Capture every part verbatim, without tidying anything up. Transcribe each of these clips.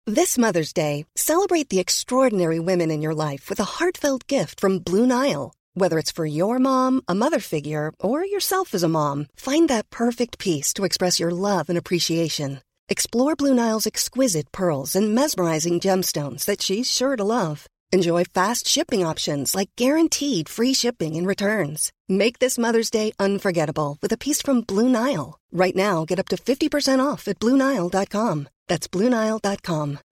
This Mother's Day, celebrate the extraordinary women in your life with a heartfelt gift from Blue Nile. Whether it's for your mom, a mother figure, or yourself as a mom, find that perfect piece to express your love and appreciation. Explore Blue Nile's exquisite pearls and mesmerizing gemstones that she's sure to love. Enjoy fast shipping options like guaranteed free shipping and returns. Make this Mother's Day unforgettable with a piece from Blue Nile. Right now, get up to fifty percent off at Blue Nile dot com. That's Blue Nile dot com.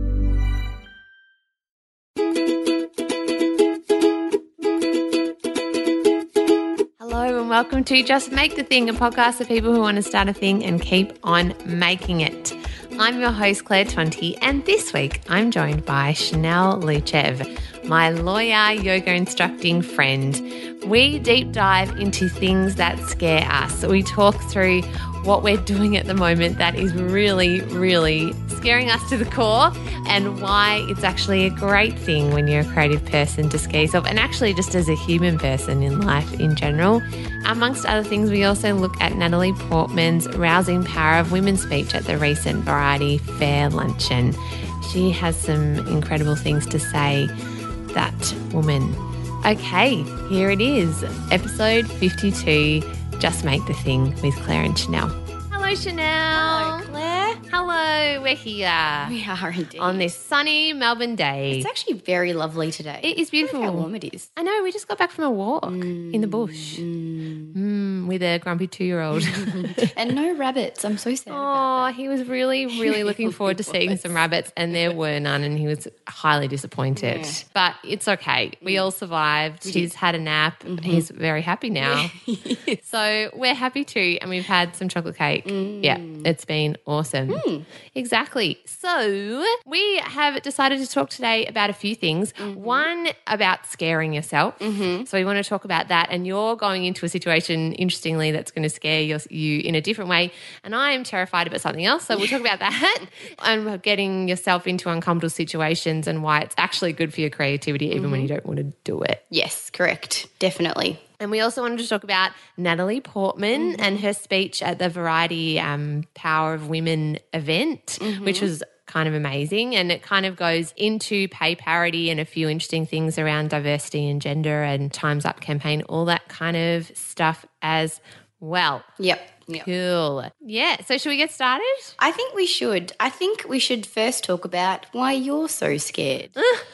Hello and welcome to Just Make the Thing, a podcast for people who want to start a thing and keep on making it. I'm your host, Claire Tonti, and this week I'm joined by Chanel Luchev, my lawyer, yoga instructing friend. We deep dive into things that scare us. We talk through what we're doing at the moment that is really, really scaring us to the core and why it's actually a great thing when you're a creative person to scare yourself, and actually just as a human person in life in general. Amongst other things, we also look at Natalie Portman's rousing power of women speech at the recent Variety Fair luncheon. She has some incredible things to say, that woman. Okay, here it is, episode fifty-two, Just Make the Thing with Claire and Chanel. Hello, Chanel. Hello, Claire. Hello, we're here. We are indeed. On this sunny Melbourne day. It's actually very lovely today. It is beautiful. Look how warm it is. I know, we just got back from a walk mm, in the bush mm. Mm, with a grumpy two-year-old. And no rabbits. I'm so sad Oh, about that. he was really, really looking forward to seeing some rabbits, and there were none, and he was highly disappointed. Yeah. But it's okay. We all survived. He's had a nap. Mm-hmm. He's very happy now. Yeah. So we're happy too, and we've had some chocolate cake. Mm. Yeah, it's been awesome. Mm. Exactly. So we have decided to talk today about a few things. Mm-hmm. One, about scaring yourself. Mm-hmm. So we want to talk about that, and you're going into a situation, interestingly, that's going to scare your, you in a different way, and I am terrified about something else. So we'll talk about that and getting yourself into uncomfortable situations and why it's actually good for your creativity even mm-hmm. when you don't want to do it. Yes, correct. Definitely. And we also wanted to talk about Natalie Portman mm-hmm. and her speech at the Variety um, Power of Women event, mm-hmm. which was kind of amazing, and it kind of goes into pay parity and a few interesting things around diversity and gender and Time's Up campaign, all that kind of stuff as well. Yep. Yep. Cool. Yeah. So should we get started? I think we should. I think we should first talk about why you're so scared.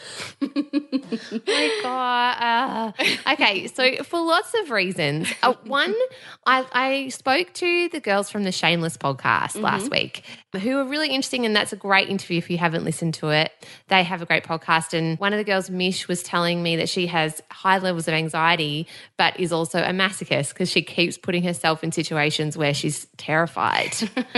My God. Uh, okay. So for lots of reasons. Uh, one, I, I spoke to the girls from the Shameless podcast mm-hmm. last week who were really interesting, and that's a great interview if you haven't listened to it. They have a great podcast, and one of the girls, Mish, was telling me that she has high levels of anxiety but is also a masochist because she keeps putting herself in situations where she's terrified,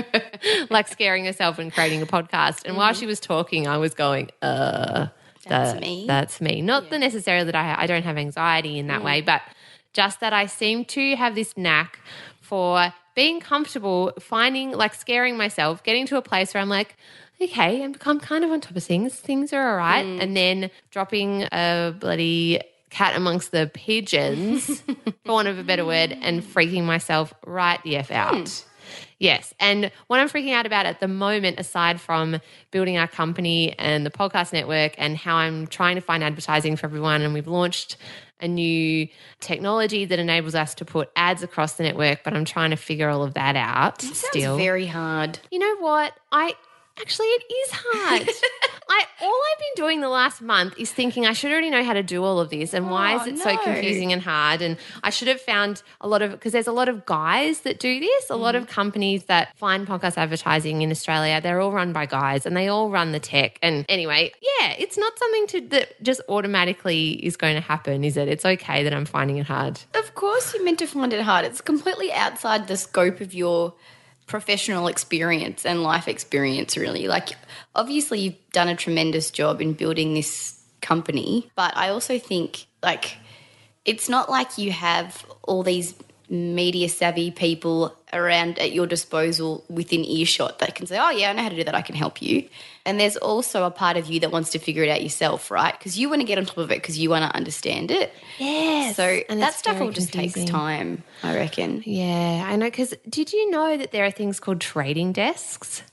like scaring herself and creating a podcast. And mm-hmm. while she was talking, I was going, uh, that's that, me. That's me. Not yeah. the necessarily that I, I don't have anxiety in that mm. way, but just that I seem to have this knack for being comfortable, finding, like scaring myself, getting to a place where I'm like, okay, I'm, I'm kind of on top of things. Things are all right. Mm. And then dropping a bloody cat amongst the pigeons, for want of a better word, and freaking myself right the F out. Mm. Yes. And what I'm freaking out about at the moment, aside from building our company and the podcast network and how I'm trying to find advertising for everyone, and we've launched a new technology that enables us to put ads across the network, but I'm trying to figure all of that out that still. Sounds very hard. You know what? I actually it is hard. I all I've been doing the last month is thinking I should already know how to do all of this, and why oh, is it no. so confusing and hard? And I should have found a lot of, because there's a lot of guys that do this, a mm. lot of companies that find podcast advertising in Australia, they're all run by guys and they all run the tech. And anyway, yeah, it's not something to that just automatically is going to happen, is it? It's okay that I'm finding it hard. Of course you're meant to find it hard. It's completely outside the scope of your professional experience and life experience, really. Like, obviously you've done a tremendous job in building this company, but I also think, like, it's not like you have all these media savvy people around at your disposal within earshot that can say, oh yeah, I know how to do that, I can help you. And there's also a part of you that wants to figure it out yourself, right? Because you want to get on top of it because you want to understand it. Yes. So and that stuff all confusing. just takes time, I reckon. Yeah, I know, because did you know that there are things called trading desks?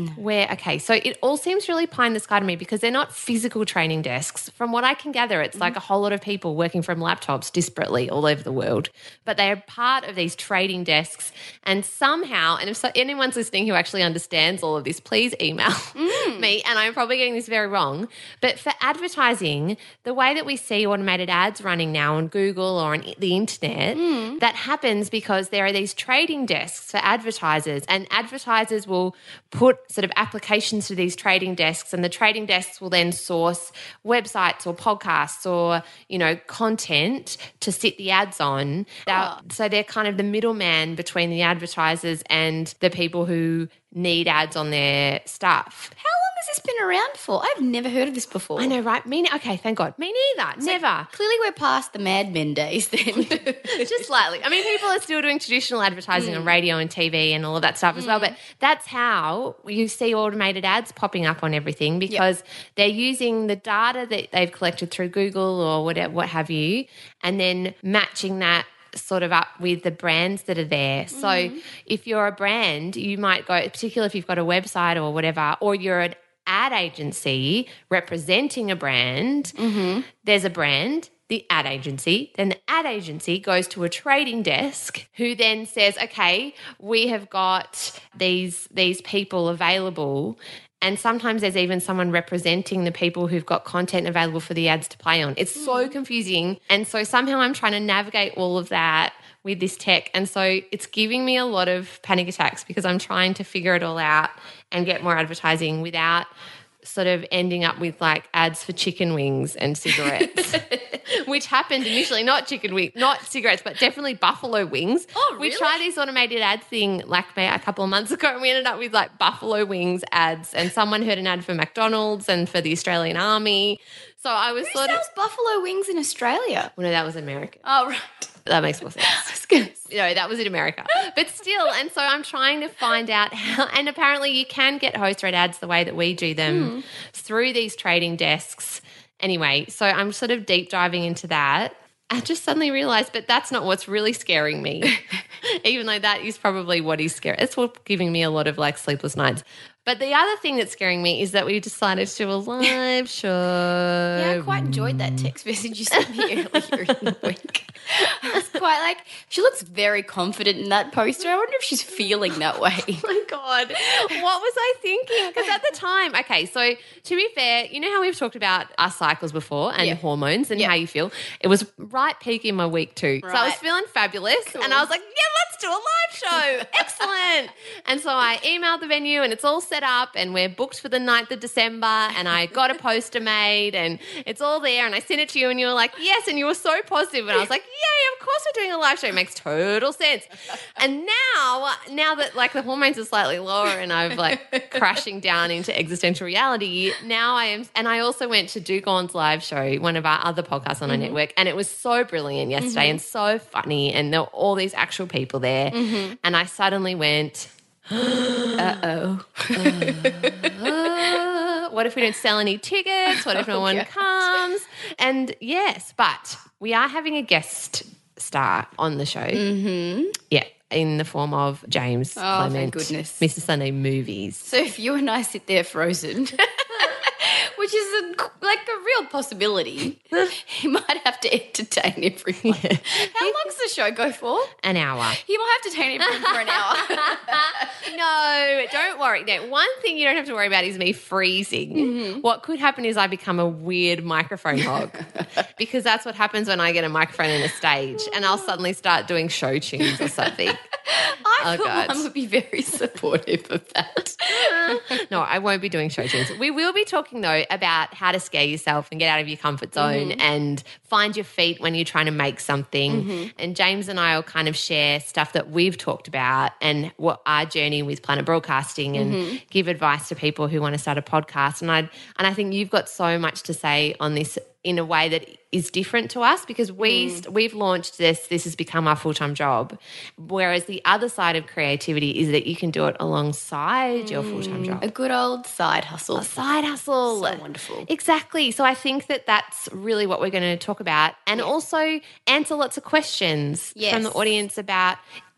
where, okay, so it all seems really pie in the sky to me because they're not physical training desks. From what I can gather, it's mm-hmm. like a whole lot of people working from laptops disparately all over the world, but they are part of these trading desks. And somehow, and if so, anyone's listening who actually understands all of this, please email mm. me, and I'm probably getting this very wrong. But for advertising, the way that we see automated ads running now on Google or on the internet, mm. that happens because there are these trading desks for advertisers, and advertisers will put sort of applications to these trading desks, and the trading desks will then source websites or podcasts or, you know, content to sit the ads on. Oh. So they're kind of the middleman between the advertisers and the people who need ads on their stuff. How long has this been around for? I've never heard of this before. I know, right? Me, okay, thank God. Me neither. So never. Clearly we're past the Mad Men days then. Just slightly. I mean, people are still doing traditional advertising mm. on radio and T V and all of that stuff mm. as well, but that's how you see automated ads popping up on everything because yep. they're using the data that they've collected through Google or whatever, what have you, and then matching that sort of up with the brands that are there. So mm-hmm. if you're a brand, you might go, particularly if you've got a website or whatever, or you're an ad agency representing a brand, mm-hmm. there's a brand, the ad agency, then the ad agency goes to a trading desk who then says, okay, we have got these these people available. And sometimes there's even someone representing the people who've got content available for the ads to play on. It's so confusing. And so somehow I'm trying to navigate all of that with this tech. And so it's giving me a lot of panic attacks because I'm trying to figure it all out and get more advertising without sort of ending up with like ads for chicken wings and cigarettes, which happened initially, not chicken wings, not cigarettes, but definitely buffalo wings. Oh, really? We tried this automated ad thing like a couple of months ago and we ended up with like buffalo wings ads, and someone heard an ad for McDonald's and for the Australian Army. So I was Who sort sells of buffalo wings in Australia? Well, no, that was America. Oh, right. That makes more sense. I was gonna say. No, that was in America. But still, and so I'm trying to find out how, and apparently you can get host-read ads the way that we do them mm. through these trading desks. Anyway, so I'm sort of deep diving into that. I just suddenly realised, but that's not what's really scaring me, even though that is probably what is scary. It's what's giving me a lot of like sleepless nights. But the other thing that's scaring me is that we decided to do a live show. Yeah, I quite enjoyed that text message you sent me earlier in the week. I was quite like, she looks very confident in that poster. I wonder if she's feeling that way. Oh, my God. What was I thinking? Because at the time, okay, so to be fair, you know how we've talked about our cycles before and yeah. hormones and yeah. how you feel? It was right peak in my week too. Right. So I was feeling fabulous cool. and I was like, yeah, let's do a live show. Excellent. And so I emailed the venue and it's all set up and we're booked for the ninth of December and I got a poster made and it's all there and I sent it to you and you were like, yes, and you were so positive and I was like, yay, of course we're doing a live show. It makes total sense. And now, now that like the hormones are slightly lower and I've like crashing down into existential reality, now I am, and I also went to Dugon's live show, one of our other podcasts on mm-hmm. our network, and it was so brilliant yesterday mm-hmm. and so funny and there were all these actual people there mm-hmm. and I suddenly went, uh-oh. uh, what if we don't sell any tickets? What if no one comes? And yes, but we are having a guest star on the show. Mm-hmm. Yeah, in the form of James oh, Clement, thank goodness. Mister Sunday Movies. So if you and I sit there frozen, which is a, like a real possibility, he might have to entertain everyone. Yeah. How long does the show go for? An hour. He might have to entertain everyone for an hour. No, don't worry. Now, one thing you don't have to worry about is me freezing. Mm-hmm. What could happen is I become a weird microphone hog because that's what happens when I get a microphone in a stage and I'll suddenly start doing show tunes or something. I oh, God. Mum would be very supportive of that. No, I won't be doing show tunes. We will be talking, though, about how to scare yourself and get out of your comfort zone mm-hmm. and find your feet when you're trying to make something. Mm-hmm. And James and I will kind of share stuff that we've talked about and what our journey with Planet Broadcasting and mm-hmm. give advice to people who want to start a podcast. And I and I think you've got so much to say on this in a way that is different to us because we, mm. we've launched this, this has become our full-time job, whereas the other side of creativity is that you can do it alongside mm. your full-time job. A good old side hustle. A side hustle. So wonderful. Exactly. So I think that that's really what we're going to talk about and yeah. also answer lots of questions yes. from the audience about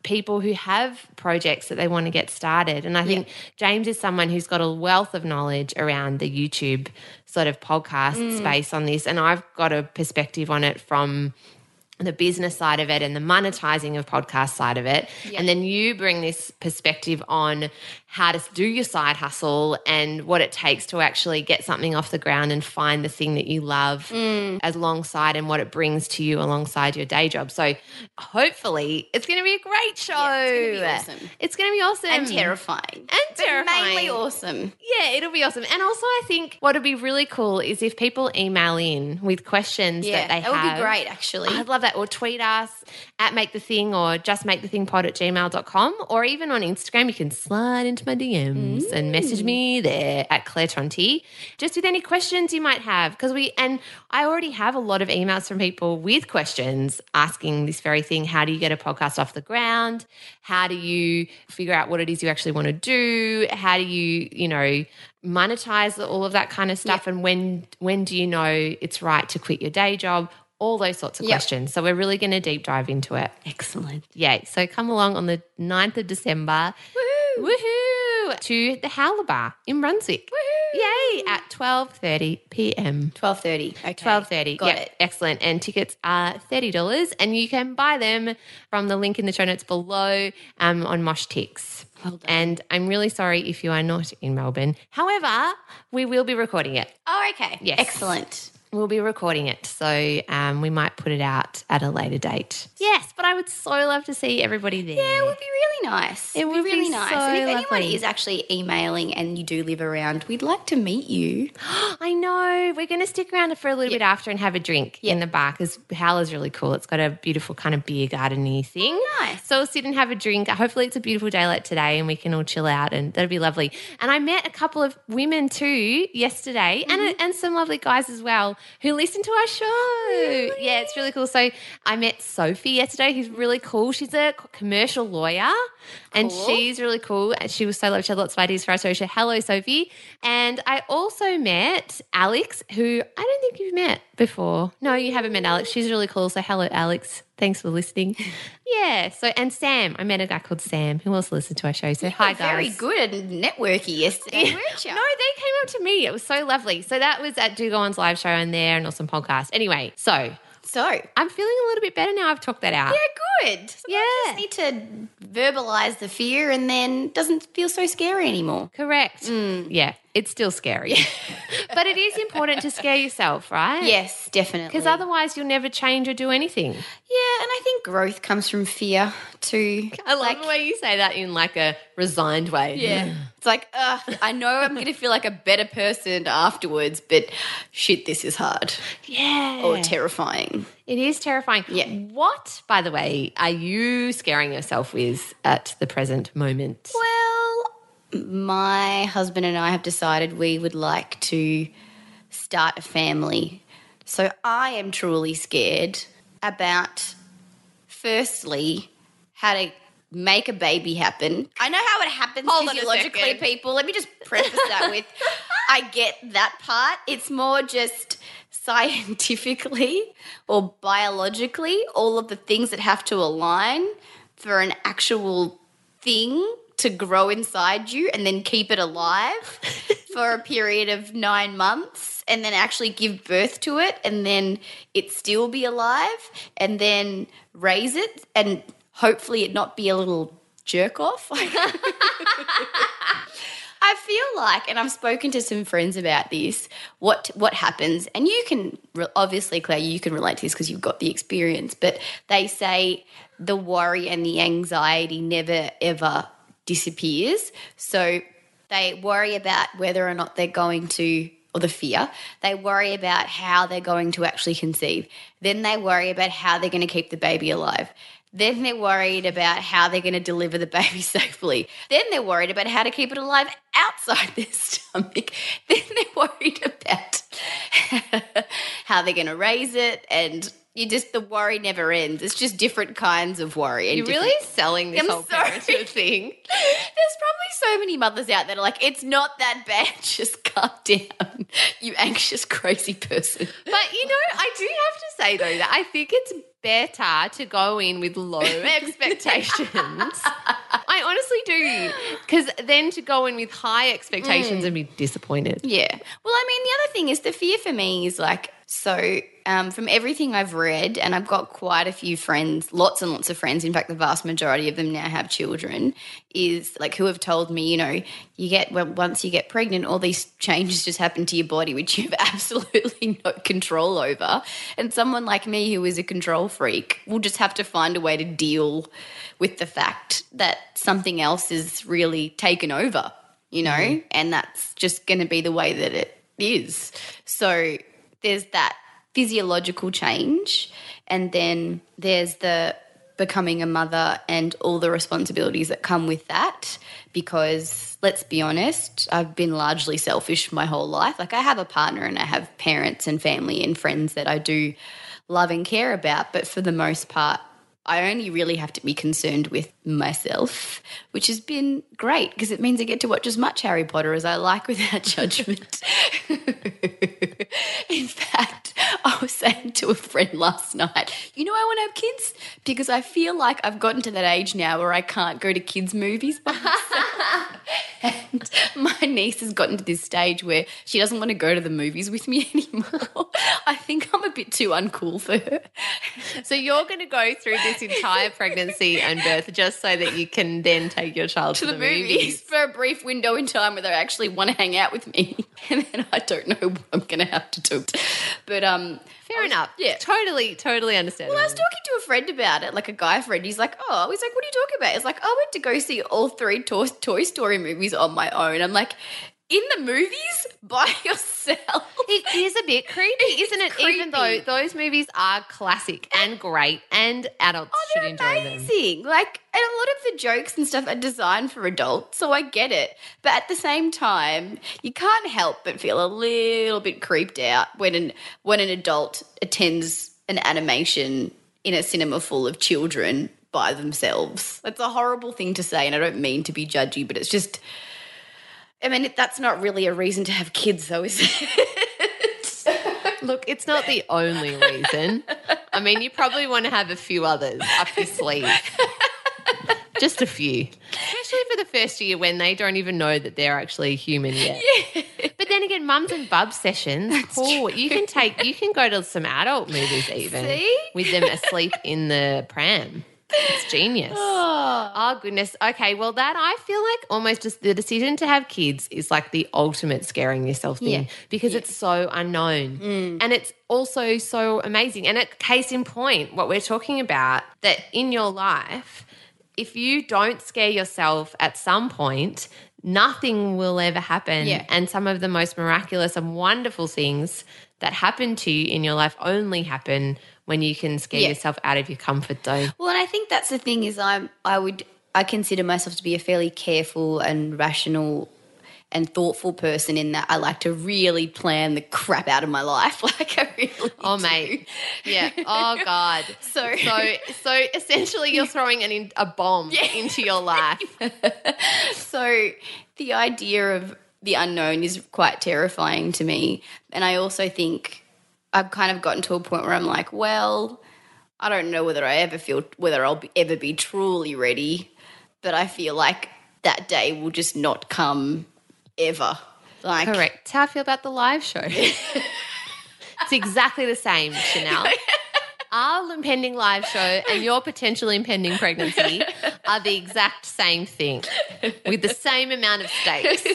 people who have projects that they want to get started. And I think yeah. James is someone who's got a wealth of knowledge around the YouTube sort of podcast mm. space on this. And I've got a perspective on it from the business side of it and the monetizing of podcast side of it. Yeah. And then you bring this perspective on how to do your side hustle and what it takes to actually get something off the ground and find the thing that you love mm. alongside and what it brings to you alongside your day job. So hopefully it's going to be a great show. Yeah, it's going to be awesome. It's going to be awesome. And terrifying. And but terrifying. mainly awesome. Yeah, it'll be awesome. And also I think what would be really cool is if people email in with questions yeah, that they that have. That would be great, actually. I'd love that. Or tweet us at Make The Thing or just make the thing pod at gmail dot com, or even on Instagram you can slide into my D Ms mm. and message me there at Claire Tronte just with any questions you might have, because we and I already have a lot of emails from people with questions asking this very thing. How do you get a podcast off the ground? How do you figure out what it is you actually want to do? How do you, you know, monetize all of that kind of stuff? Yep. And when when do you know it's right to quit your day job? All those sorts of yep. questions. So we're really going to deep dive into it. Excellent. Yay. So come along on the ninth of December. Woohoo! Woohoo! To the Howler Bar in Brunswick. Woohoo! Yay! At twelve thirty p.m. twelve thirty. Okay. twelve thirty. Got yep. it. Excellent. And tickets are thirty dollars and you can buy them from the link in the show notes below um, on Mosh Tix. Well done. And I'm really sorry if you are not in Melbourne. However, we will be recording it. Oh, okay. Yes. Excellent. We'll be recording it, so um, we might put it out at a later date. Yes, but I would so love to see everybody there. Yeah, it would be really nice. It would be really be nice. so and if lovely. anyone is actually emailing and you do live around, we'd like to meet you. I know. We're going to stick around for a little yep. bit after and have a drink yep. in the bar because Howler's really cool. It's got a beautiful kind of beer garden-y thing. Oh, nice. So we'll sit and have a drink. Hopefully it's a beautiful day like today and we can all chill out and that'll be lovely. And I met a couple of women too yesterday mm-hmm. and, and some lovely guys as well who listened to our show. Really? Yeah, it's really cool. So I met Sophie yesterday, who's really cool. She's a commercial lawyer and cool. she's really cool. And she was so lovely. She had lots of ideas for our show. Hello, Sophie. And I also met Alex, who I don't think you've met before. No, you haven't met Alex. She's really cool. So hello, Alex. Thanks for listening. Yeah. So and Sam, I met a guy called Sam who also listened to our show. So you hi, were guys. Very good and networky yesterday, Yeah. weren't you? No, they came up to me. It was so lovely. So that was at Do Go On's live show and there and awesome podcast. Anyway, so So I'm feeling a little bit better now. I've talked that out. Yeah, good. Sometimes Yeah. you just need to verbalise the fear and then it doesn't feel so scary anymore. Correct. Mm. Yeah, it's still scary. But it is important to scare yourself, right? Yes, definitely. Because otherwise you'll never change or do anything. Yeah, and I think growth comes from fear too. I love like, the way you say that in like a resigned way. Yeah. It's like, uh, I know I'm going to feel like a better person afterwards, but shit, this is hard. Yeah. Or terrifying. It is terrifying. Yeah. What, by the way, are you scaring yourself with at the present moment? Well, my husband and I have decided we would like to start a family. So I am truly scared about, firstly, how to make a baby happen. I know how it happens Hold on a physiologically, second. people. Let me just preface that with I get that part. It's more just scientifically or biologically all of the things that have to align for an actual thing to grow inside you and then keep it alive for a period of nine months and then actually give birth to it and then it still be alive and then raise it and hopefully it not be a little jerk off. I feel like, and I've spoken to some friends about this, what what happens, and you can, obviously, Claire, you can relate to this because you've got the experience, but they say the worry and the anxiety never, ever disappears. So they worry about whether or not they're going to, or the fear, they worry about how they're going to actually conceive. Then they worry about how they're going to keep the baby alive. Then they're worried about how they're going to deliver the baby safely. Then they're worried about how to keep it alive outside their stomach. Then they're worried about how they're going to raise it and You just, the worry never ends. It's just different kinds of worry. And You're different- really selling this I'm whole sorry. parenthood thing. There's probably so many mothers out there that are like, it's not that bad. Just calm down, you anxious, crazy person. But, you know, I do have to say, though, that I think it's better to go in with low expectations. I honestly do. Because then to go in with high expectations mm. and be disappointed. Yeah. Well, I mean, the other thing is the fear for me is like, so um, from everything I've read, and I've got quite a few friends, lots and lots of friends, in fact, the vast majority of them now have children, is like who have told me, you know, you get, well, once you get pregnant, all these changes just happen to your body, which you have absolutely no control over. And someone like me who is a control freak will just have to find a way to deal with the fact that something else is really taken over, you know, mm. and that's just going to be the way that it is. So there's that physiological change, and then there's the becoming a mother and all the responsibilities that come with that, because let's be honest, I've been largely selfish my whole life. Like I have a partner and I have parents and family and friends that I do love and care about, but for the most part, I only really have to be concerned with myself, which has been great because it means I get to watch as much Harry Potter as I like without judgment. In fact, I was saying to a friend last night, you know, I want to have kids because I feel like I've gotten to that age now where I can't go to kids' movies by myself. And my niece has gotten to this stage where she doesn't want to go to the movies with me anymore. I think I'm a bit too uncool for her. So you're going to go through this entire pregnancy and birth just so that you can then take your child to, to the, the movies. movies for a brief window in time where they actually want to hang out with me, and then I don't know what I'm going to have to do. But um, fair was, enough. Yeah, totally, totally understandable. Well, I was talking to a friend about it, like a guy friend. He's like, "Oh," he's like, "What are you talking about?" It's like, "I went to go see all three Toy, Toy Story movies on my own." I'm like, in the movies by yourself. It is a bit creepy, isn't it? Creepy. Even though those movies are classic and great and adults oh, should they're enjoy amazing. them. Like, and a lot of the jokes and stuff are designed for adults, so I get it. But at the same time, you can't help but feel a little bit creeped out when an when an adult attends an animation in a cinema full of children by themselves. That's a horrible thing to say, and I don't mean to be judgy, but it's just, I mean, it, that's not really a reason to have kids, though, is it? Look, it's not the only reason. I mean, you probably want to have a few others up your sleeve. Just a few. Especially for the first year when they don't even know that they're actually human yet. Yeah. But then again, mums and bubs sessions, cool. You can take, you can go to some adult movies even. See? With them asleep in the pram. It's genius. Oh. oh, goodness. Okay, well, that I feel like almost just the decision to have kids is like the ultimate scaring yourself thing yeah. because yeah. it's so unknown. Mm. And it's also so amazing. And at case in point, what we're talking about, that in your life, if you don't scare yourself at some point, nothing will ever happen. Yeah. And some of the most miraculous and wonderful things that happen to you in your life only happen when you can scare yeah. yourself out of your comfort zone. Well, and I think that's the thing is I'm I would I consider myself to be a fairly careful and rational and thoughtful person in that I like to really plan the crap out of my life. Like I really Oh, do. mate. Yeah. Oh, God. So so so essentially you're throwing an in, a bomb Yeah. into your life. So the idea of the unknown is quite terrifying to me. And I also think I've kind of gotten to a point where I'm like, well, I don't know whether I ever feel whether I'll be, ever be truly ready, but I feel like that day will just not come ever. Like, Correct. That's how I feel about the live show. It's exactly the same, Chanel. Our impending live show and your potential impending pregnancy are the exact same thing with the same amount of stakes.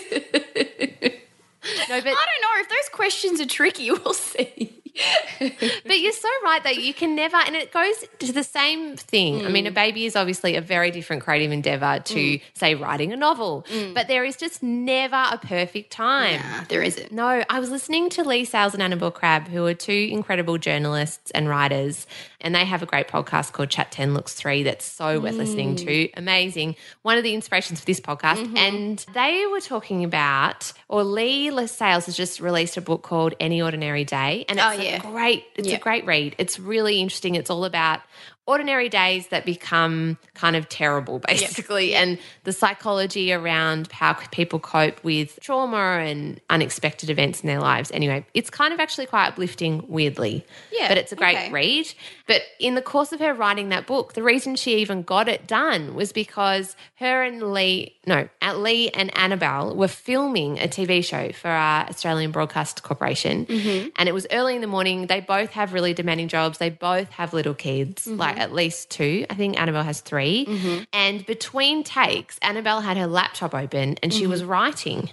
No, but I don't know if those questions are tricky. We'll see. But you're so right that you can never, and it goes to the same thing. Mm. I mean, a baby is obviously a very different creative endeavour to, mm. say, writing a novel. Mm. But there is just never a perfect time. Nah, there isn't. No, I was listening to Lee Sales and Annabelle Crabb, who are two incredible journalists and writers, and they have a great podcast called Chat ten Looks three that's so worth mm. listening to. Amazing. One of the inspirations for this podcast. Mm-hmm. And they were talking about, or Lee Sales has just released a book called Any Ordinary Day, and it's oh, yeah. Yeah. great. It's Yeah. a great read. It's really interesting. It's all about ordinary days that become kind of terrible, basically, Yep. and the psychology around how people cope with trauma and unexpected events in their lives. Anyway, it's kind of actually quite uplifting, weirdly. Yeah, But it's a great okay. read. But in the course of her writing that book, the reason she even got it done was because her and Lee, no, Lee and Annabelle were filming a T V show for our Australian Broadcast Corporation. Mm-hmm. And it was early in the morning. They both have really demanding jobs. They both have little kids, Mm-hmm. like at least two. I think Annabelle has three. Mm-hmm. And between takes, Annabelle had her laptop open and she Mm-hmm. was writing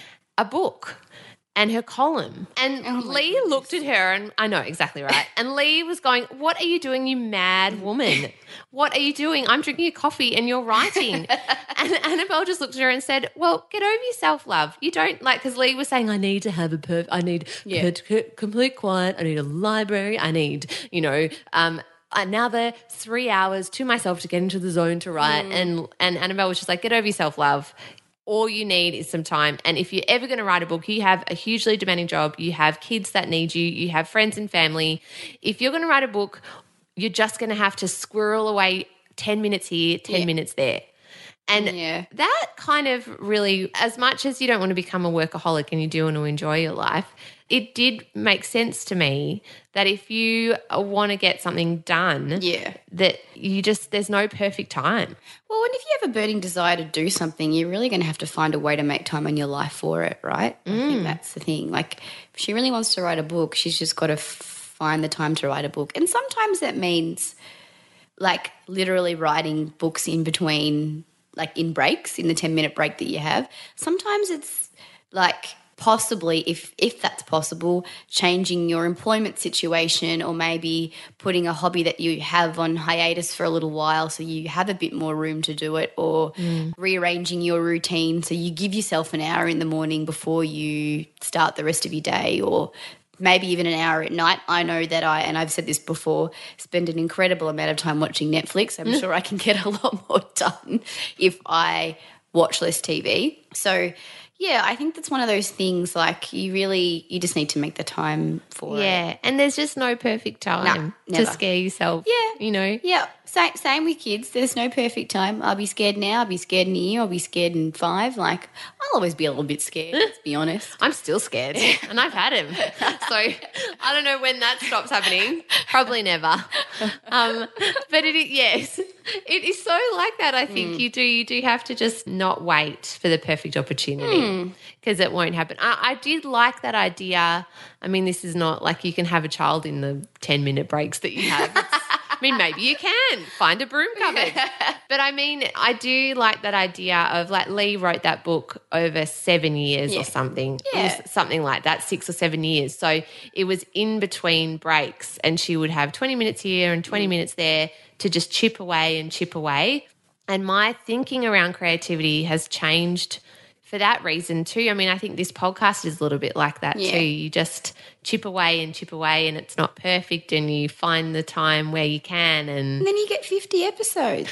a book and her column. And Oh my Lee goodness. looked at her and I know exactly right. And Lee was going, "What are you doing, you mad woman? What are you doing? I'm drinking a coffee and you're writing." And Annabelle just looked at her and said, "Well, get over yourself, love. You don't like," because Lee was saying, "I need to have a perf, I need Yeah. c- c- complete quiet. I need a library. I need, you know, um, another three hours to myself to get into the zone to write." And and Annabelle was just like, "Get over yourself, love. All you need is some time. And if you're ever going to write a book, you have a hugely demanding job. You have kids that need you. You have friends and family. If you're going to write a book, you're just going to have to squirrel away ten minutes here, ten Yeah. minutes there." And Yeah. that kind of really, as much as you don't want to become a workaholic and you do want to enjoy your life, it did make sense to me that if you want to get something done, Yeah. that you just, there's no perfect time. Well, and if you have a burning desire to do something, you're really going to have to find a way to make time in your life for it, right? I think that's the thing. Like, if she really wants to write a book, she's just got to f- find the time to write a book. And sometimes that means, like, literally writing books in between, like, in breaks, in the ten-minute break that you have. Sometimes it's, like, possibly, if if that's possible, changing your employment situation, or maybe putting a hobby that you have on hiatus for a little while so you have a bit more room to do it, or rearranging your routine so you give yourself an hour in the morning before you start the rest of your day, or maybe even an hour at night. I know that I, and I've said this before, spend an incredible amount of time watching Netflix. I'm sure I can get a lot more done if I watch less T V. So yeah, I think that's one of those things, like, you really, you just need to make the time for it. Yeah. And there's just no perfect time to never. scare yourself. Yeah. You know? Yeah, same, same with kids. There's no perfect time. I'll be scared now. I'll be scared in a year. I'll be scared in five. Like, I'll always be a little bit scared, let's be honest. I'm still scared and I've had him. So I don't know when that stops happening. Probably never. Um, but it is, yes, it is so like that. I think you do, you do have to just not wait for the perfect opportunity because it won't happen. I, I did like that idea. I mean, this is not like you can have a child in the ten minute breaks that you have. It's, I mean, maybe you can find a broom cupboard. But I mean, I do like that idea of, like, Lee wrote that book over seven years Yeah. or something. Yeah. It was something like that, six or seven years. So it was in between breaks and she would have twenty minutes here and twenty minutes there to just chip away and chip away. And my thinking around creativity has changed for that reason too. I mean, I think this podcast is a little bit like that Yeah. too. You just chip away and chip away and it's not perfect and you find the time where you can. And And then you get fifty episodes.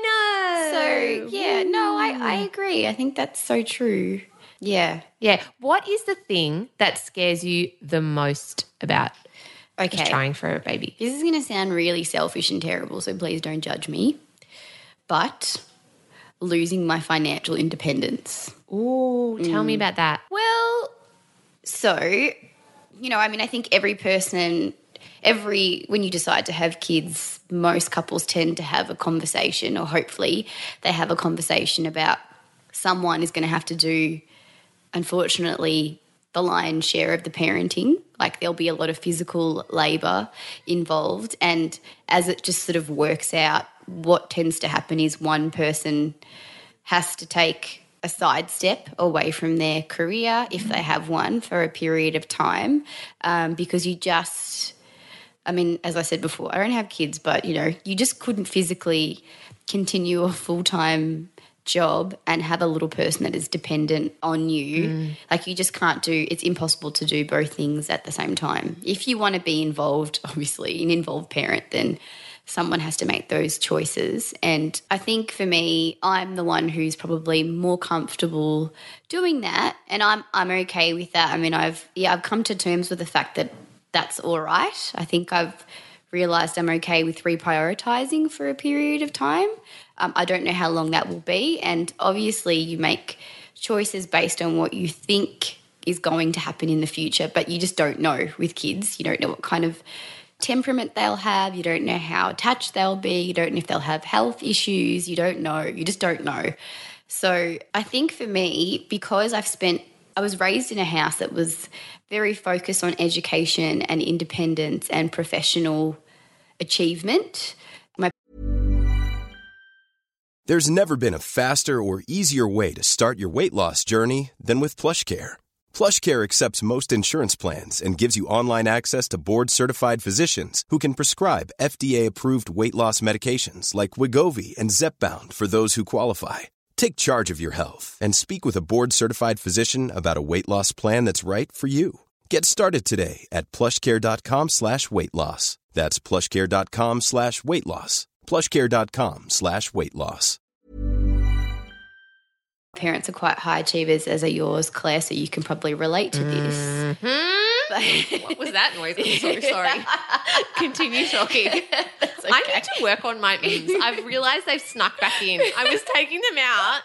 I know. So, yeah, no, I, I agree. I think that's so true. Yeah. Yeah. What is the thing that scares you the most about Okay. trying for a baby? This is going to sound really selfish and terrible, so please don't judge me. But losing my financial independence. Ooh, tell me about that. Well, so, you know, I mean, I think every person, every, when you decide to have kids, most couples tend to have a conversation, or hopefully they have a conversation about someone is going to have to do, unfortunately, the lion's share of the parenting. Like, there'll be a lot of physical labour involved. And as it just sort of works out, what tends to happen is one person has to take a sidestep away from their career, if they have one, for a period of time, um, because you just, I mean, as I said before, I don't have kids, but, you know, you just couldn't physically continue a full-time job and have a little person that is dependent on you. Mm. Like, you just can't do, it's impossible to do both things at the same time. If you want to be involved, obviously, an involved parent, then someone has to make those choices. And I think for me, I'm the one who's probably more comfortable doing that, and I'm I'm okay with that. I mean, I've yeah, I've come to terms with the fact that that's all right. I think I've realised I'm okay with reprioritising for a period of time. Um, I don't know how long that will be, and obviously you make choices based on what you think is going to happen in the future, but you just don't know with kids. You don't know what kind of temperament they'll have. You don't know how attached they'll be. You don't know if they'll have health issues. You don't know. You just don't know. So I think for me, because I've spent, I was raised in a house that was very focused on education and independence and professional achievement. My There's never been a faster or easier way to start your weight loss journey than with PlushCare. PlushCare accepts most insurance plans and gives you online access to board-certified physicians who can prescribe F D A-approved weight loss medications like Wegovy and Zepbound for those who qualify. Take charge of your health and speak with a board-certified physician about a weight loss plan that's right for you. Get started today at plushcare.com slash weight loss. That's plushcare.com slash weight loss. plushcare.com slash weight loss. Parents are quite high achievers, as are yours, Claire, so you can probably relate to this. Mm-hmm. What was that noise? I'm so sorry. Continue talking. Okay. I need to work on my ums. I've realised they've snuck back in. I was taking them out.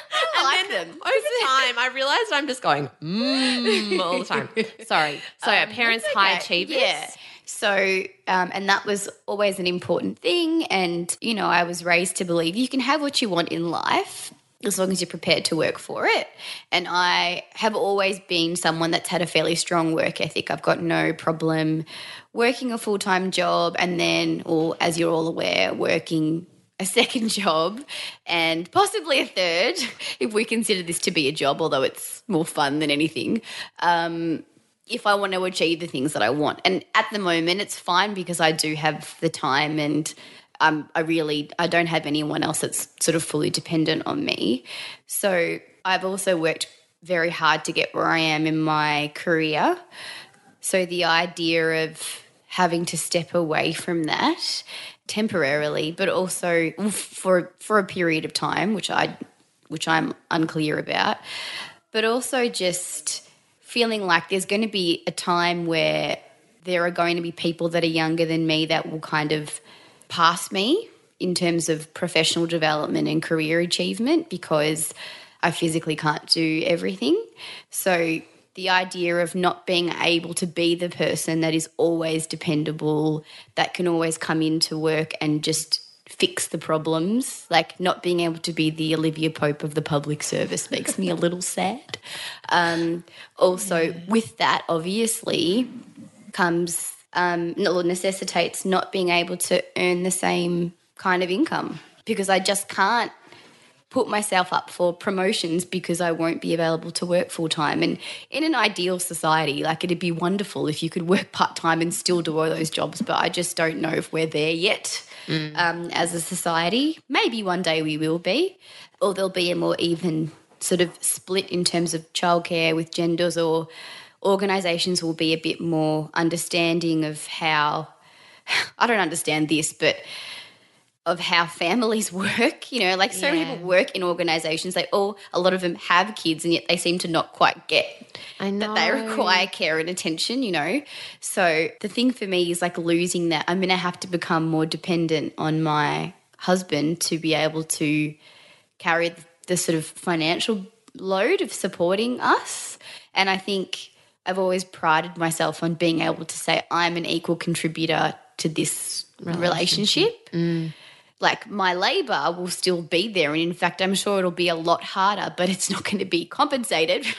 I like and then them. over time, I realised I'm just going, mmm, all the time. Sorry. So Um, are parents that's high okay. achievers? Yeah. So, um, and that was always an important thing. And, you know, I was raised to believe you can have what you want in life as long as you're prepared to work for it. And I have always been someone that's had a fairly strong work ethic. I've got no problem working a full-time job and then, or as you're all aware, working a second job and possibly a third, if we consider this to be a job, although it's more fun than anything, um, if I want to achieve the things that I want. And at the moment, it's fine because I do have the time and um, I really, I don't have anyone else that's sort of fully dependent on me. So I've also worked very hard to get where I am in my career. So the idea of having to step away from that temporarily, but also for for a period of time, which I which I'm unclear about, but also just feeling like there's going to be a time where there are going to be people that are younger than me that will kind of pass me in terms of professional development and career achievement because I physically can't do everything. So the idea of not being able to be the person that is always dependable, that can always come into work and just fix the problems, like not being able to be the Olivia Pope of the public service makes me a little sad. Um, also, yeah. with that, obviously, comes um, or necessitates not being able to earn the same kind of income because I just can't put myself up for promotions because I won't be available to work full-time. And in an ideal society, like it'd be wonderful if you could work part-time and still do all those jobs, but I just don't know if we're there yet mm. um, as a society. Maybe one day we will be, or there'll be a more even sort of split in terms of childcare with genders, or organisations will be a bit more understanding of how, I don't understand this, but of how families work, you know, like so many yeah. people work in organisations, they all, a lot of them have kids and yet they seem to not quite get I know. that they require care and attention, you know. So the thing for me is like losing that. I'm going to have to become more dependent on my husband to be able to carry the sort of financial load of supporting us. And I think I've always prided myself on being able to say I'm an equal contributor to this relationship. relationship. Mm. Like my labour will still be there, and in fact I'm sure it'll be a lot harder, but it's not going to be compensated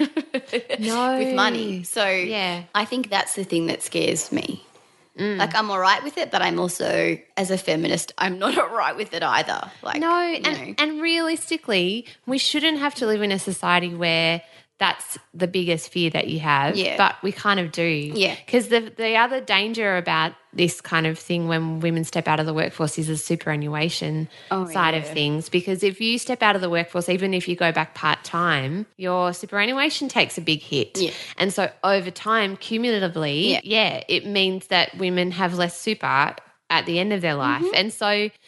no. with money. So yeah. I think that's the thing that scares me. Mm. Like I'm all right with it, but I'm also, as a feminist, I'm not all right with it either. Like No, you and, know. and realistically, we shouldn't have to live in a society where that's the biggest fear that you have, yeah. but we kind of do. Yeah. Because the, the other danger about this kind of thing when women step out of the workforce is the superannuation oh, side yeah. of things. Because if you step out of the workforce, even if you go back part-time, your superannuation takes a big hit. Yeah. And so over time, cumulatively, yeah. yeah, it means that women have less super at the end of their life. Mm-hmm. And so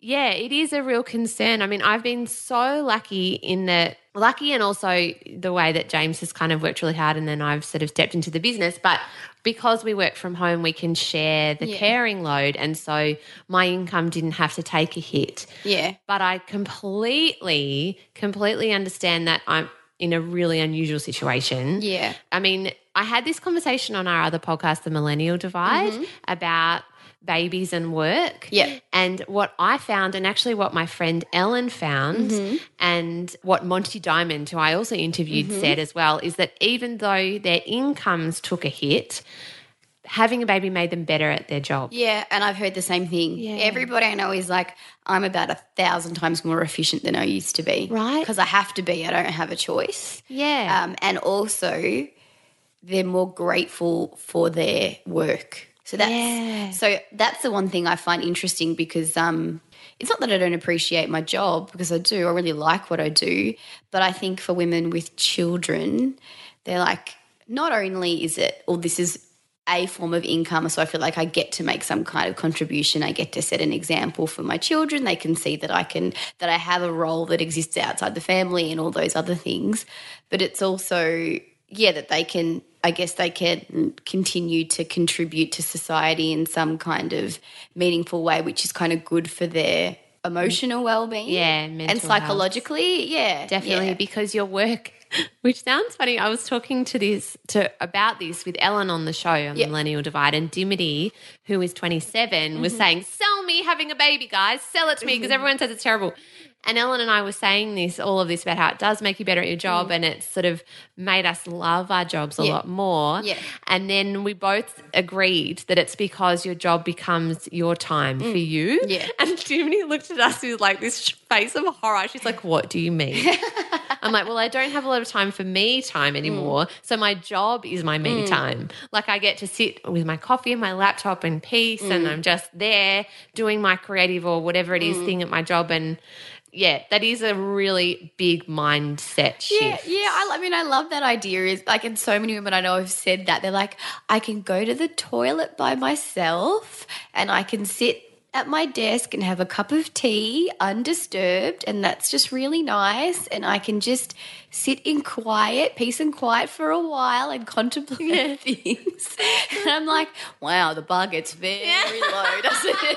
Yeah, it is a real concern. I mean, I've been so lucky in that, lucky and also the way that James has kind of worked really hard and then I've sort of stepped into the business. But because we work from home, we can share the Yeah. caring load. And so my income didn't have to take a hit. Yeah. But I completely, completely understand that I'm in a really unusual situation. Yeah. I mean, I had this conversation on our other podcast, The Millennial Divide, Mm-hmm. about babies and work. Yeah. And what I found, and actually what my friend Ellen found, Mm-hmm. and what Monty Diamond, who I also interviewed, Mm-hmm. said as well, is that even though their incomes took a hit, having a baby made them better at their job. Yeah, and I've heard the same thing. Yeah. Everybody I know is like, I'm about a thousand times more efficient than I used to be. Right. Because I have to be. I don't have a choice. Yeah. Um, and also, they're more grateful for their work. So that's Yeah. so that's the one thing I find interesting because um, it's not that I don't appreciate my job because I do. I really like what I do. But I think for women with children, they're like, not only is it, or this is a form of income, so I feel like I get to make some kind of contribution. I get to set an example for my children. They can see that I can, that I have a role that exists outside the family and all those other things. But it's also, yeah, that they can, I guess they can continue to contribute to society in some kind of meaningful way, which is kind of good for their emotional well-being. Yeah, mental and psychologically, yeah. Definitely, yeah. because your work, which sounds funny, I was talking to this to about this with Ellen on the show on Yeah. the Millennial Divide, and Dimity, who is twenty-seven, was Mm-hmm. saying, "Sell me having a baby, guys. Sell it to me," because everyone says it's terrible. And Ellen and I were saying this, all of this about how it does make you better at your job, and it's sort of made us love our jobs a Mm. Yeah. lot more. Yeah. And then we both agreed that it's because your job becomes your time for you. Mm. Yeah. And Dimity looked at us with like this face of horror. She's like, "What do you mean?" I'm like, well, I don't have a lot of time for me time anymore. So my job is my me time. Like I get to sit with my coffee and my laptop in peace and I'm just there doing my creative or whatever it is thing at my job. And yeah, that is a really big mindset shift. Yeah, yeah. I, I mean, I love that idea. Is like, and so many women I know have said that. They're like, I can go to the toilet by myself and I can sit at my desk and have a cup of tea undisturbed, and that's just really nice. And I can just sit in quiet, peace and quiet for a while and contemplate things. And I'm like, wow, the bar gets very low, doesn't it?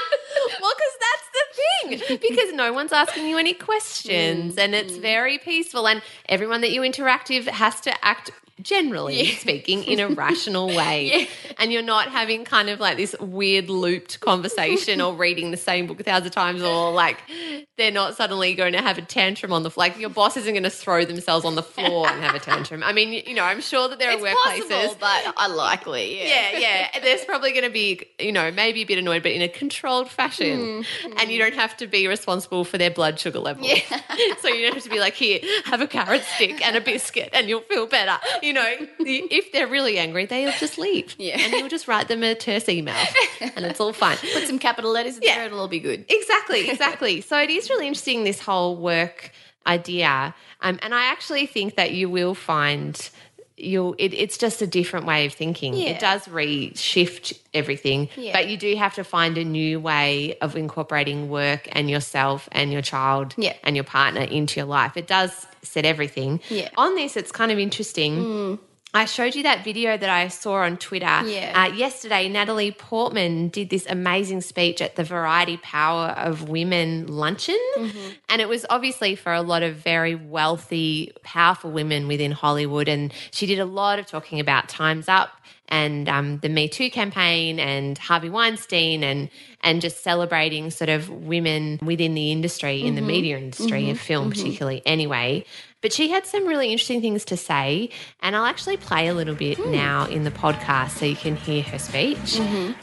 Well, because that's the thing, because no one's asking you any questions and it's very peaceful, and everyone that you interact with has to act, generally speaking, in a rational way. And you're not having kind of like this weird looped conversation or reading the same book a thousand times, or like they're not suddenly going to have a tantrum on the floor. Like your boss isn't going to throw themselves on the floor and have a tantrum. I mean, you know, I'm sure that there are It's workplaces. possible, but unlikely, yeah. Yeah, yeah. There's probably going to be, you know, maybe a bit annoyed, but in a controlled fashion. Mm. And you don't have to be responsible for their blood sugar level. Yeah. So you don't have to be like, here, have a carrot stick and a biscuit and you'll feel better. You know, if they're really angry, they'll just leave. Yeah. And you'll just write them a terse email and it's all fine. Put some capital letters in Yeah. there, it'll all be good. Exactly, exactly. So it is really interesting, this whole work idea. Um, and I actually think that you will find you'll it, it's just a different way of thinking. Yeah. It does re-shift everything, Yeah. but you do have to find a new way of incorporating work and yourself and your child Yeah. and your partner into your life. It does set everything. Yeah. On this, it's kind of interesting. I showed you that video that I saw on Twitter. Yeah. Uh, yesterday, Natalie Portman did this amazing speech at the Variety Power of Women luncheon. Mm-hmm. And it was obviously for a lot of very wealthy, powerful women within Hollywood. And she did a lot of talking about Time's Up and um, the Me Too campaign and Harvey Weinstein and and just celebrating sort of women within the industry, in the media industry, of film particularly anyway. But she had some really interesting things to say, and I'll actually play a little bit now in the podcast so you can hear her speech.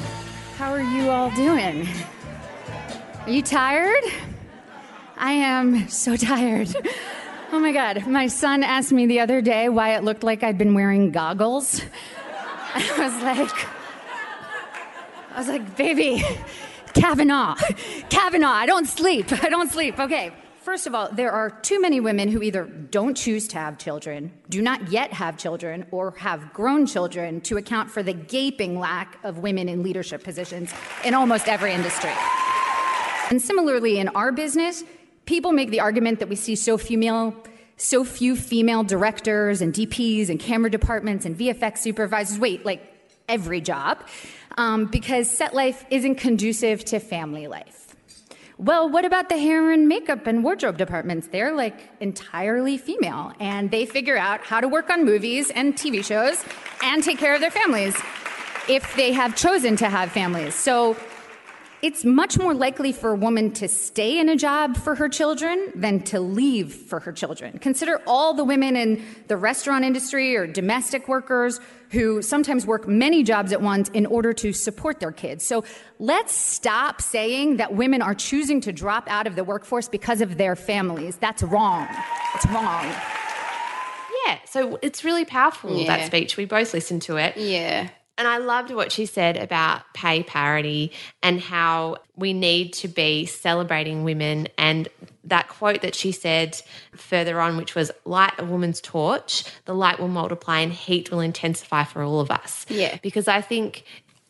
How are you all doing? Are you tired? I am so tired. Oh my God. My son asked me the other day why it looked like I'd been wearing goggles. And I was like, I was like, baby, Kavanaugh, Kavanaugh, I don't sleep. I don't sleep. Okay. First of all, there are too many women who either don't choose to have children, do not yet have children, or have grown children to account for the gaping lack of women in leadership positions in almost every industry. And similarly, in our business, people make the argument that we see so female, so few female directors and D Ps and camera departments and V F X supervisors. Wait, like every job, um, because set life isn't conducive to family life. Well, what about the hair and makeup and wardrobe departments? They're like entirely female, and they figure out how to work on movies and T V shows and take care of their families if they have chosen to have families. So it's much more likely for a woman to stay in a job for her children than to leave for her children. Consider all the women in the restaurant industry or domestic workers who sometimes work many jobs at once in order to support their kids. So let's stop saying that women are choosing to drop out of the workforce because of their families. That's wrong. It's wrong. Yeah, so it's really powerful, Yeah. that speech. We both listened to it. Yeah. And I loved what she said about pay parity and how we need to be celebrating women, and that quote that she said further on, which was, light a woman's torch, the light will multiply and heat will intensify for all of us. Yeah. Because I think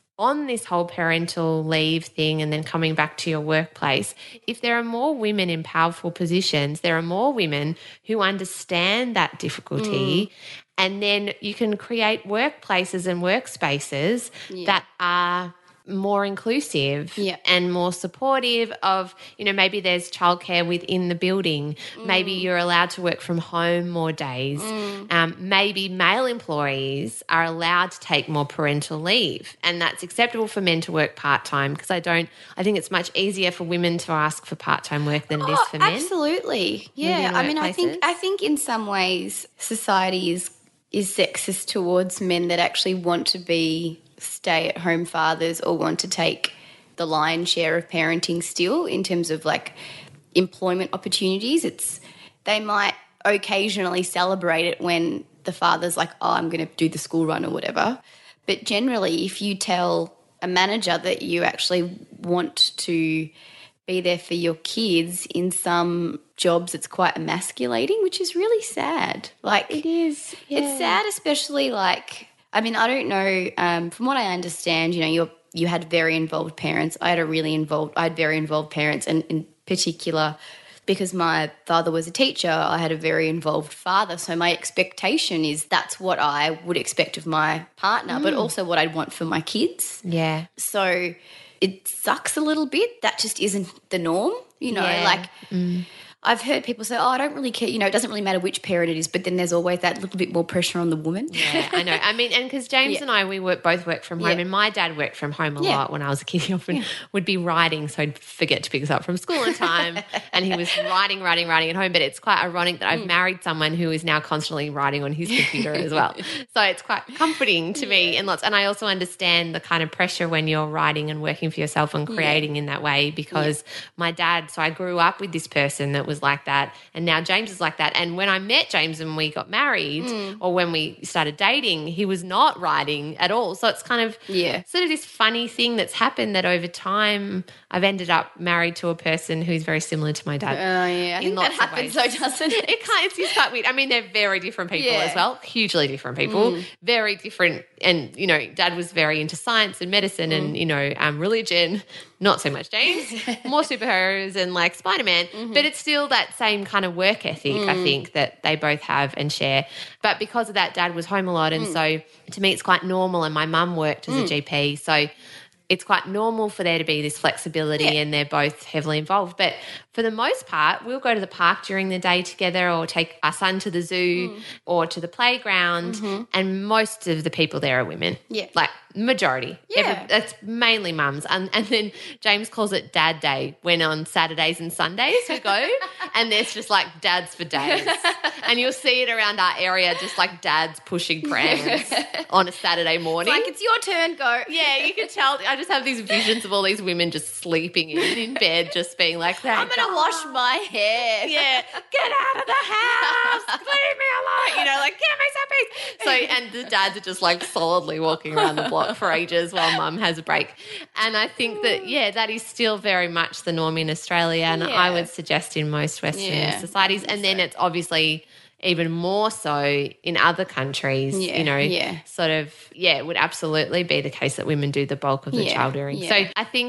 on this whole parental leave thing and then coming back to your workplace, if there are more women in powerful positions, there are more women who understand that difficulty. Mm. And then you can create workplaces and workspaces yeah. that are more inclusive yeah. and more supportive of, you know, maybe there's childcare within the building. Mm. Maybe you're allowed to work from home more days. Mm. Um, maybe male employees are allowed to take more parental leave, and that's acceptable for men to work part-time, because I don't, I think it's much easier for women to ask for part-time work than it is oh, for men. Absolutely. Yeah. I mean, I think, I think in some ways society is is sexist towards men that actually want to be stay-at-home fathers or want to take the lion's share of parenting still in terms of, like, employment opportunities. It's they might occasionally celebrate it when the father's like, oh, I'm going to do the school run or whatever. But generally, if you tell a manager that you actually want to be there for your kids, in some jobs it's quite emasculating, which is really sad. Like, it is. Yeah. It's sad, especially, like, I mean, I don't know, um, from what I understand, you know, you're, you had very involved parents. I had a really involved, I had very involved parents, and in particular, because my father was a teacher, I had a very involved father. So my expectation is that's what I would expect of my partner, mm. but also what I'd want for my kids. Yeah. So it sucks a little bit. That just isn't the norm, you know, yeah. like mm. I've heard people say, oh, I don't really care, you know, it doesn't really matter which parent it is, but then there's always that little bit more pressure on the woman. Yeah, I know. I mean, and because James yeah. and I, we work, both work from home, yeah. and my dad worked from home a yeah. lot when I was a kid. He often yeah. would be writing, so I'd forget to pick us up from school in time, and he was writing, writing, writing at home. But it's quite ironic that I've mm. married someone who is now constantly writing on his computer as well. So it's quite comforting to yeah. me, and lots. And I also understand the kind of pressure when you're writing and working for yourself and creating yeah. in that way, because yeah. my dad, so I grew up with this person that was like that. And now James is like that. And when I met James and we got married mm. or when we started dating, he was not writing at all. So it's kind of yeah. sort of this funny thing that's happened that over time I've ended up married to a person who's very similar to my dad. Oh, uh, yeah. I think that happens though, doesn't it? It can't, it's just quite weird. I mean, they're very different people yeah. as well, hugely different people, mm. very different. And, you know, Dad was very into science and medicine mm. and, you know, um, religion. Not so much James, more superheroes and like Spider-Man, mm-hmm. but it's still that same kind of work ethic, mm. I think, that they both have and share. But because of that, Dad was home a lot, and mm. so to me it's quite normal, and my mum worked as mm. a G P, so it's quite normal for there to be this flexibility yeah. and they're both heavily involved. But for the most part, we'll go to the park during the day together or take our son to the zoo mm. or to the playground, mm-hmm. and most of the people there are women. Yeah. Like majority. Yeah. Every, it's mainly mums. And, and then James calls it Dad Day when on Saturdays and Sundays we go and there's just like dads for days. And you'll see it around our area, just like dads pushing prams on a Saturday morning. It's like, it's your turn, go. Yeah, you can tell. I just have these visions of all these women just sleeping in, in bed, just being like, I'm going to wash my hair. Yeah, get out of the house, leave me alone. You know, like, give me some peace. So, and the dads are just like solidly walking around the block for ages while mum has a break. And I think that, yeah, that is still very much the norm in Australia, and yeah. I would suggest in most Western yeah, societies. And then so. It's obviously even more so in other countries, yeah, you know, yeah. sort of, yeah, it would absolutely be the case that women do the bulk of the yeah, child rearing. yeah. So I think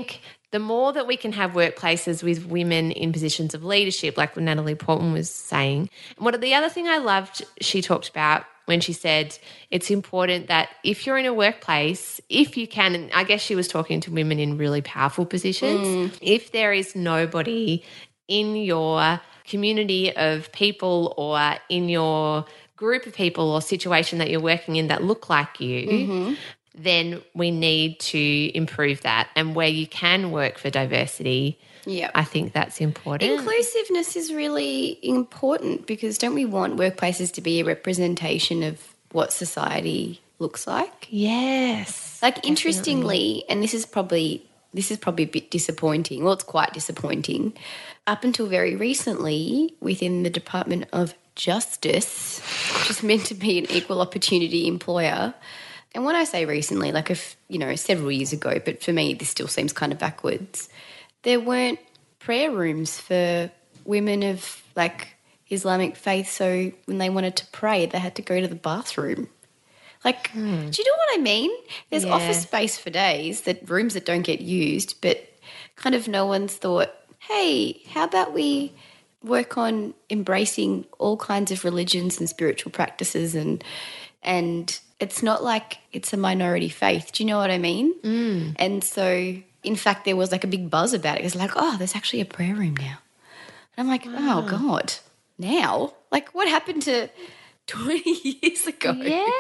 the more that we can have workplaces with women in positions of leadership, like Natalie Portman was saying. And what the other thing I loved she talked about when she said it's important that if you're in a workplace, if you can, and I guess she was talking to women in really powerful positions, mm. if there is nobody in your community of people or in your group of people or situation that you're working in that look like you, mm-hmm. then we need to improve that. And where you can work for diversity, yeah, I think that's important. Inclusiveness is really important because don't we want workplaces to be a representation of what society looks like? Yes. Like definitely. Interestingly, and this is probably this is probably a bit disappointing. Well, it's quite disappointing. Up until very recently, within the Department of Justice, which is meant to be an equal opportunity employer, and when I say recently, like if you know, several years ago, but for me this still seems kind of backwards, there weren't prayer rooms for women of like Islamic faith, so when they wanted to pray they had to go to the bathroom. Like, hmm. do you know what I mean? There's yeah. office space for days, that rooms that don't get used, but kind of no one's thought, hey, how about we work on embracing all kinds of religions and spiritual practices, and and it's not like it's a minority faith. Do you know what I mean? Mm. And so, in fact, there was like a big buzz about it. It's like, oh, there's actually a prayer room now. And I'm like, wow. oh, God, now? Like, what happened to twenty years ago?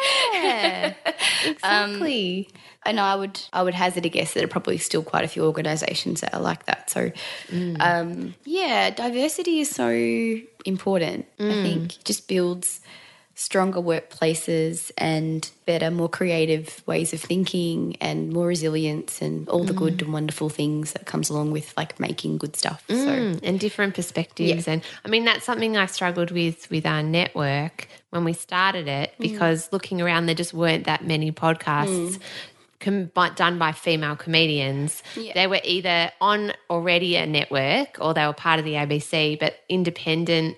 Yeah, exactly. um, and I would I would hazard a guess that there are probably still quite a few organisations that are like that. So, mm. um, yeah, diversity is so important. Mm. I think it just builds stronger workplaces and better, more creative ways of thinking and more resilience and all the mm. good and wonderful things that comes along with like making good stuff. Mm. So and different perspectives. Yeah. And I mean, that's something I struggled with with our network when we started it, because mm. looking around, there just weren't that many podcasts mm. com- done by female comedians. Yeah. They were either on already a network or they were part of the A B C, but independent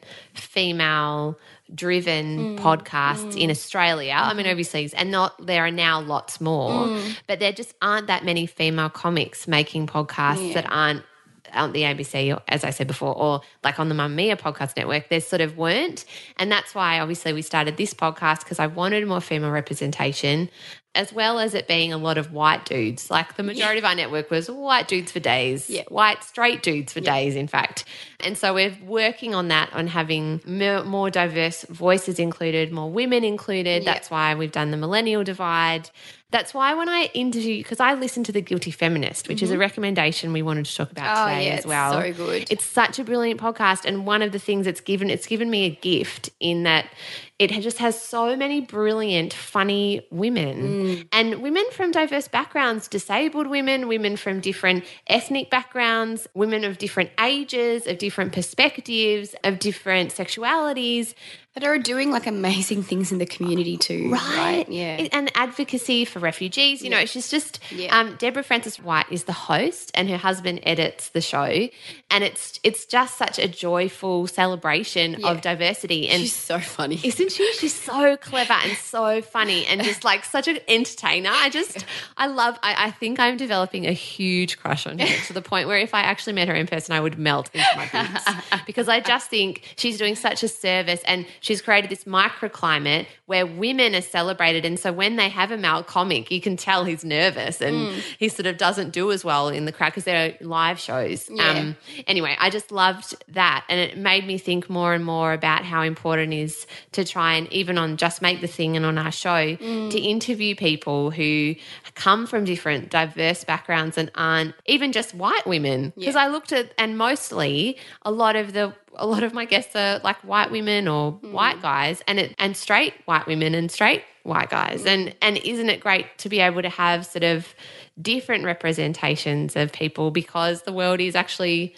female driven mm, podcasts mm. in Australia. Mm. I mean, overseas, and not there are now lots more, mm. but there just aren't that many female comics making podcasts yeah. that aren't on the A B C, or, as I said before, or like on the Mamma Mia podcast network. There sort of weren't, and that's why obviously we started this podcast, because I wanted more female representation, as well as it being a lot of white dudes. Like the majority yeah. of our network was white dudes for days, yeah. white straight dudes for yeah. days, in fact. And so we're working on that, on having more, more diverse voices included, more women included. Yeah. That's why we've done the Millennial Divide. That's why when I interview, because I listened to The Guilty Feminist, which mm-hmm. is a recommendation we wanted to talk about oh, today yeah, as well. It's so good. It's such a brilliant podcast, and one of the things it's given, it's given me a gift in that it just has so many brilliant, funny women mm. and women from diverse backgrounds, disabled women, women from different ethnic backgrounds, women of different ages, of different perspectives, of different sexualities. That are doing like amazing things in the community too. Right. right? Yeah. And advocacy for refugees. You yeah. know, she's just, yeah. um, Deborah Frances White is the host and her husband edits the show. And it's it's just such a joyful celebration yeah. of diversity. And she's so funny. Isn't she? She's so clever and so funny and just like such an entertainer. I just, I love, I, I think I'm developing a huge crush on her to the point where if I actually met her in person, I would melt into my boots, because I just think she's doing such a service, and she's created this microclimate where women are celebrated. And so when they have a male comic, you can tell he's nervous and mm. he sort of doesn't do as well in the crowd because there are live shows. Yeah. Um, anyway, I just loved that. And it made me think more and more about how important it is to try and, even on Just Make the Thing and on our show, mm. to interview people who come from different diverse backgrounds and aren't even just white women. Because yeah. I looked at, and mostly a lot of the a lot of my guests are like white women or mm. white guys, and it, and straight white women and straight white guys. And and isn't it great to be able to have sort of different representations of people, because the world is actually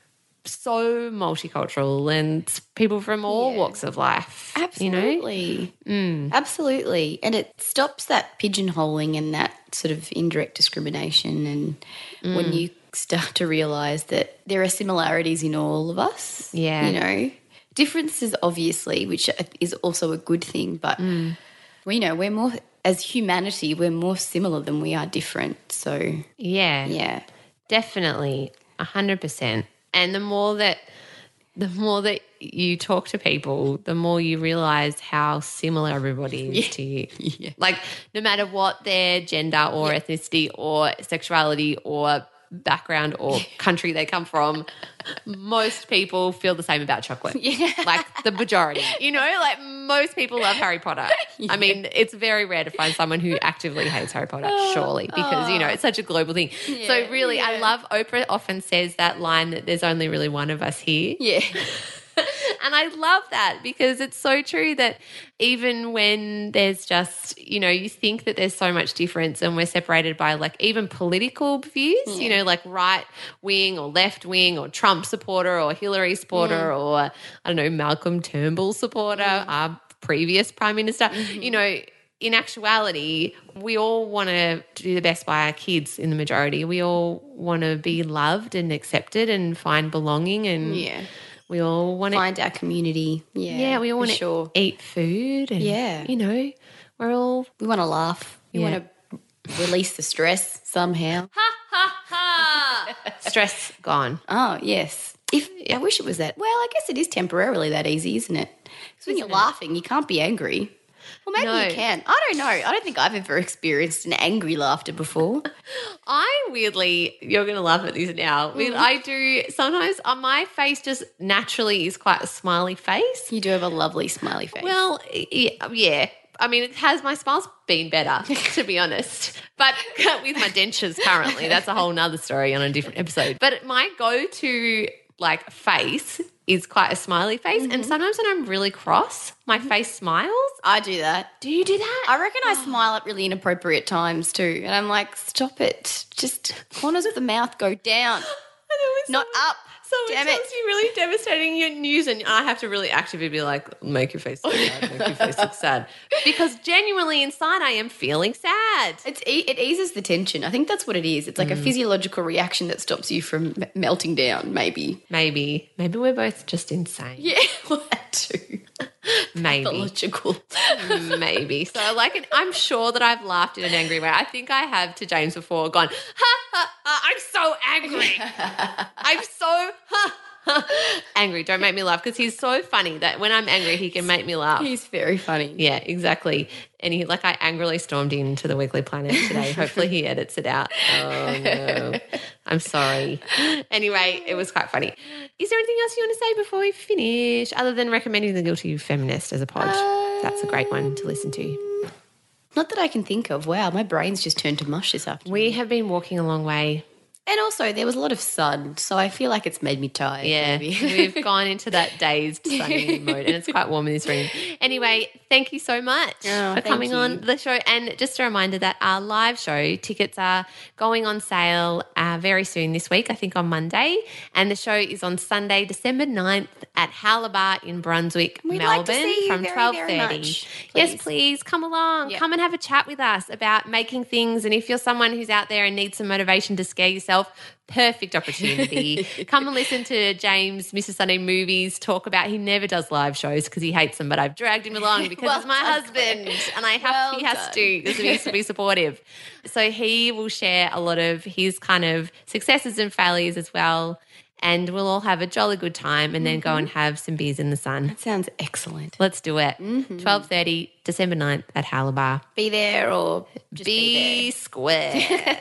so multicultural and people from all yeah. walks of life. Absolutely. You know? Mm. Absolutely. And it stops that pigeonholing and that sort of indirect discrimination, and mm. when you start to realise that there are similarities in all of us. Yeah. You know, differences obviously, which is also a good thing, but mm. we know we're more, as humanity, we're more similar than we are different. So yeah. Yeah. definitely, one hundred percent. And the more that the more that you talk to people, the more you realise how similar everybody is Yeah. to you. Yeah. Like no matter what their gender or Yeah. ethnicity or sexuality or background or country they come from, most people feel the same about chocolate. Yeah. Like the majority. You know, like most people love Harry Potter. I mean, it's very rare to find someone who actively hates Harry Potter, surely, because, you know, it's such a global thing. so really, I yeah. love Oprah often says that line that there's only really one of us here. Yeah. And I love that because it's so true that even when there's just, you know, you think that there's so much difference and we're separated by like even political views, you know, like right wing or left wing or Trump supporter or Hillary supporter or, I don't know, Malcolm Turnbull supporter, our previous Prime Minister, you know, in actuality, we all want to do the best by our kids in the majority. We all want to be loved and accepted and find belonging and Yeah. we all want to Find our community. Yeah. yeah, we all for want to sure. eat food and, Yeah. you know, we're all We want to laugh. We Yeah. want to release the stress somehow. stress gone. Oh, yes. If I wish it was that. Well, I guess it is temporarily that easy, isn't it? Because when you're laughing, you can't be angry. Well, maybe No. you can. I don't know. I don't think I've ever experienced an angry laughter before. I weirdly, you're going to laugh at this now. Mm. I do sometimes on my face just naturally is quite a smiley face. You do have a lovely smiley face. Well, yeah, yeah. I mean, it has my smile's been better, to be honest. But with my dentures currently, that's a whole nother story on a different episode. But my go-to like face is quite a smiley face. Mm-hmm. And sometimes when I'm really cross, my face smiles. I do that. Do you do that? I reckon I smile at really inappropriate times too. And I'm like, stop it. Just corners of the mouth go down, not up. Someone Damn tells it. you really devastating news and I have to really actively be like, make your face look sad, make your face look sad. Because genuinely inside I am feeling sad. It's e- it eases the tension. I think that's what it is. It's like a physiological reaction that stops you from m- melting down, maybe. Maybe. Maybe we're both just insane. Yeah, well, that too. Maybe. Pathological. Maybe. So like an, I'm sure that I've laughed in an angry way. I think I have to James before gone, ha, ha, ha, I'm so angry. I'm so ha, ha, angry. Don't make me laugh because he's so funny that when I'm angry he can make me laugh. He's very funny. Yeah, exactly. And he, like, I angrily stormed into the Weekly Planet today. Hopefully he edits it out. Oh, no. I'm sorry. Anyway, it was quite funny. Is there anything else you want to say before we finish, other than recommending The Guilty Feminist as a pod? That's a great one to listen to. Not that I can think of. Wow, my brain's just turned to mush this afternoon. We have been walking a long way. And also, there was a lot of sun, so I feel like it's made me tired. Yeah, maybe. we've gone into that dazed sunny mode and it's quite warm in this room. Anyway, thank you so much Oh, for thank coming you. on the show. And just a reminder that our live show tickets are going on sale uh, very soon this week, I think on Monday. And the show is on Sunday, December ninth at Halabar in Brunswick, We'd Melbourne like to see you from very, twelve very thirty. much, Yes, please. please come along. Yep. Come and have a chat with us about making things. And if you're someone who's out there and needs some motivation to scare yourself, perfect opportunity. Come and listen to James, Mister Sunday Movies, talk about he never does live shows because he hates them, but I've dragged him along because Well he's my done, husband and I have Well he has done. to because he needs to be supportive. So he will share a lot of his kind of successes and failures as well. And we'll all have a jolly good time and then go and have some beers in the sun. That sounds excellent. Let's do it. twelve thirty, December ninth at Halabar. Be there or just be, Be square.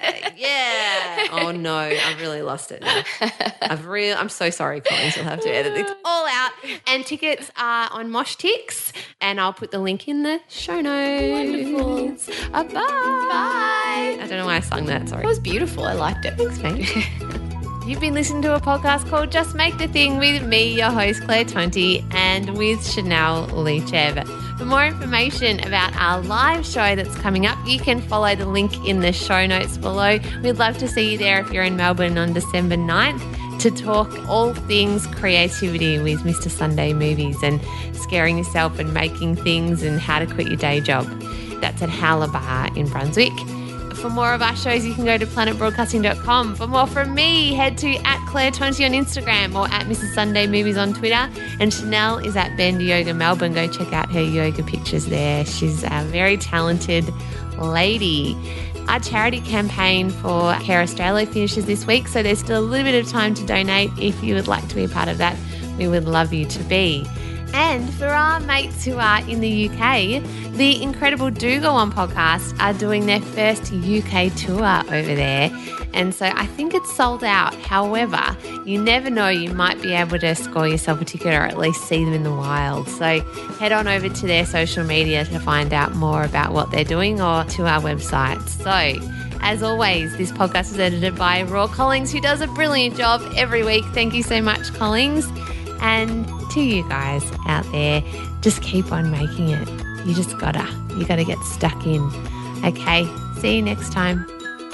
Yeah. Oh no, I've really lost it now. I've real I'm so sorry, Collins. You'll have to edit it all out. And tickets are on Mosh Tix, and I'll put the link in the show notes. Wonderful. Uh, bye. Bye. I don't know why I sung that, sorry. It was beautiful. I liked it. Thanks, mate. You've been listening to a podcast called Just Make the Thing with me, your host, Claire Twenty, and with Chanel Lechev. For more information about our live show that's coming up, you can follow the link in the show notes below. We'd love to see you there if you're in Melbourne on December ninth to talk all things creativity with Mister Sunday Movies and scaring yourself and making things and how to quit your day job. That's at Halabar in Brunswick. For more of our shows, you can go to planet broadcasting dot com. For more from me, head to at Claire twenty on Instagram or at Missus Sunday Movies on Twitter. And Chanel is at Bend Yoga Melbourne. Go check out her yoga pictures there. She's a very talented lady. Our charity campaign for Care Australia finishes this week, so there's still a little bit of time to donate. If you would like to be a part of that, we would love you to be. And for our mates who are in the U K, the Incredible Do Go On podcast are doing their first U K tour over there. And so I think it's sold out. However, you never know, you might be able to score yourself a ticket or at least see them in the wild. So head on over to their social media to find out more about what they're doing or to our website. So as always, this podcast is edited by Raw Collings, who does a brilliant job every week. Thank you so much, Collings. And to you guys out there, just keep on making it. You just gotta, you gotta get stuck in. Okay, see you next time.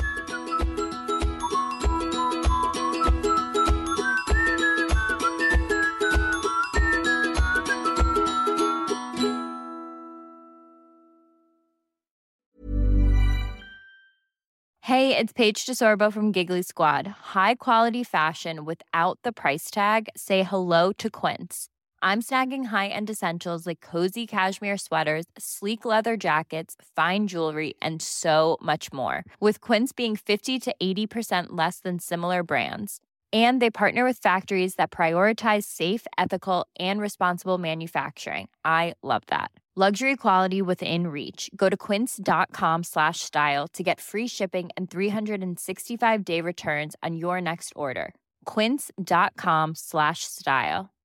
Hey, it's Paige DeSorbo from Giggly Squad. High quality fashion without the price tag. Say hello to Quince. I'm snagging high-end essentials like cozy cashmere sweaters, sleek leather jackets, fine jewelry, and so much more. With Quince being fifty to eighty percent less than similar brands. And they partner with factories that prioritize safe, ethical, and responsible manufacturing. I love that. Luxury quality within reach. Go to quince.com slash style to get free shipping and three sixty-five day returns on your next order. Quince.com slash style.